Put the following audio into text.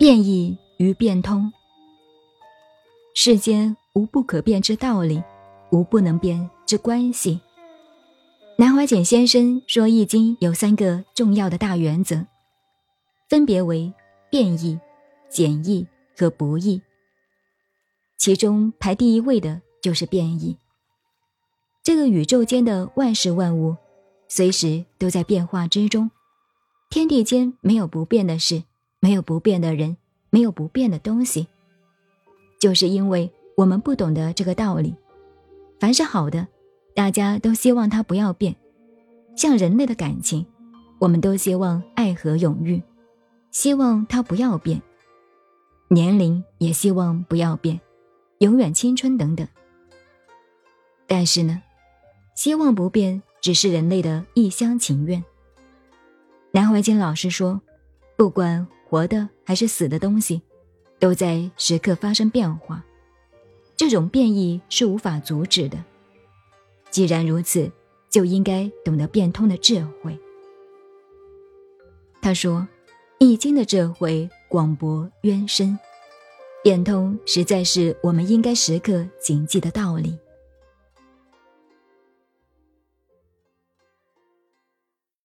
变异与变通。世间无不可变之道理，无不能变之关系。南怀瑾先生说，易经有3个重要的大原则，分别为变异、简易和不易。其中排第1位的就是变异。这个宇宙间的万事万物随时都在变化之中，天地间没有不变的事，没有不变的人，没有不变的东西。就是因为我们不懂得这个道理，凡是好的，大家都希望它不要变。像人类的感情，我们都希望爱和永浴，希望它不要变。年龄也希望不要变，永远青春等等。但是呢，希望不变只是人类的一厢情愿。南怀瑾老师说，不管活的还是死的东西，都在时刻发生变化，这种变异是无法阻止的。既然如此，就应该懂得变通的智慧。他说，易经的智慧广博渊深，变通实在是我们应该时刻谨记的道理。